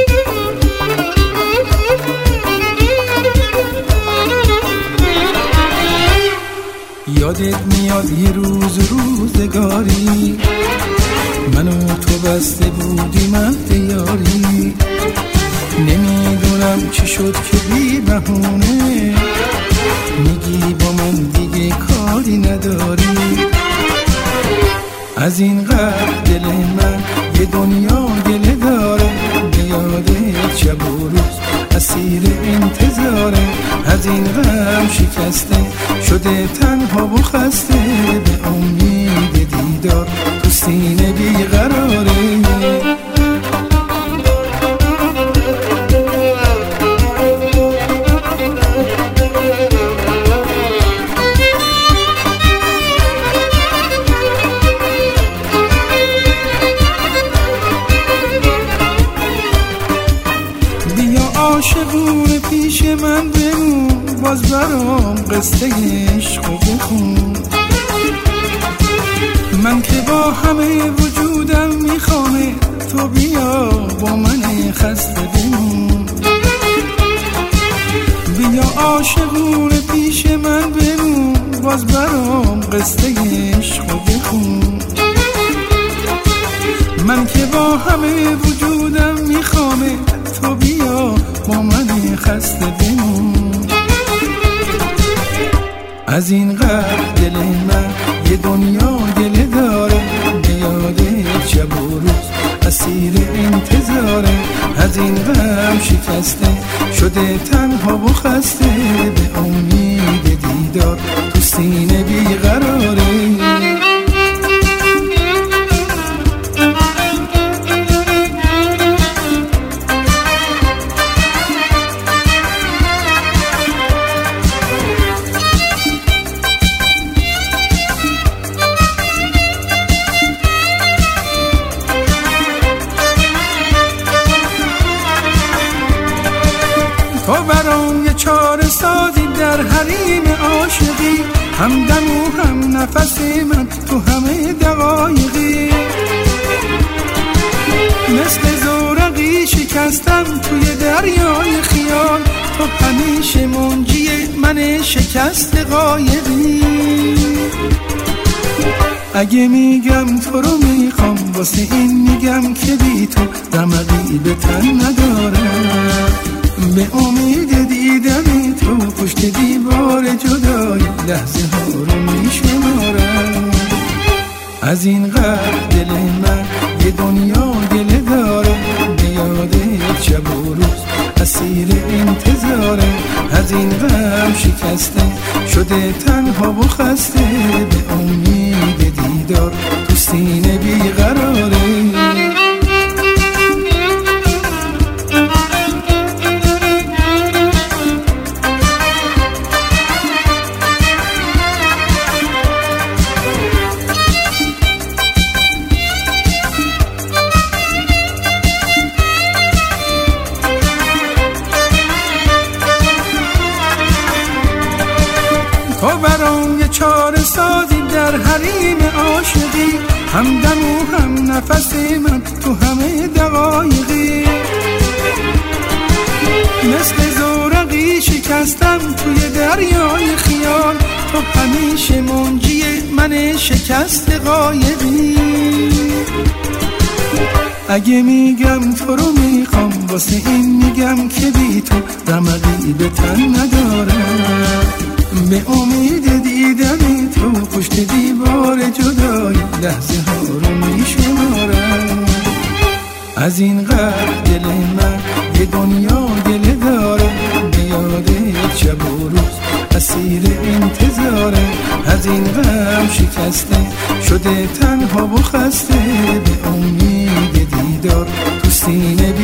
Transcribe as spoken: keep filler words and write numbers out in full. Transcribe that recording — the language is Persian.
یادت میاد یه روز روزگاری من و تو بسته بودیم عهد یاری، نمیدونم چی شد که بی بهونه میگی با من دیگه کاری نداری. از این قدر دل من یه دنیا گله داره، به یادت شب و روز اسیر انتظاره. از این غم شکسته شده تنها و خسته، به امید دیدار تو سینه بیقراره. عاشقونه پیش من بمون، باز برام قصه عشقو بخون. من که با همه وجودم میخوامه تو بیا با من خسته بمون. بیا عاشقونه پیش من بمون، باز برام قصه عشقو بخون. من که با همه وجودم میخوامه تو بیا با من خسته بمون. از این قدر دل من یه دنیا گله داره، به یادت شب و روز اسیر انتظاره. از این غم شکسته شده تنها و خسته، به امید دیدار تو سینه بیقراره. تو برای چاره سازی در حریم عاشقی، همدم و هم نفس من تو همه دقایقی. مثل زورقی شکستم توی دریای خیال، تو همیشه منجی من شکست قایقی. اگه میگم تو رو میخوام واسه این میگم که بی تو رمقی به تن ندارم. به امید دیدن تو پشت دیوار جدای لحظه ها رو میشمارم. از این قدر دل من یه دنیا گله داره، به یادت شب و روز اسیر انتظاره. از این غم شکسته شده تنها و خسته، به امید دیدار تو سینه بیقراره. تو برای چاره سازی در حریم عاشقی، همدم و هم نفس من تو همه دقایقی. مثل زورقی شکستم توی دریای خیال، تو همیشه منجی من شکست قایقی. اگه میگم تو رو میخوام واسه این میگم که بی تو رمقی به تن ندارم. به امید دیدن تو پشت دیوار جدای لحظه ها رو میشمارم. از این قدر دل من یه دنیا گله داره، به یادت شب و روز اسیر انتظاره. از این غم شکسته شده تنها و خسته، به امید دیدار تو سینه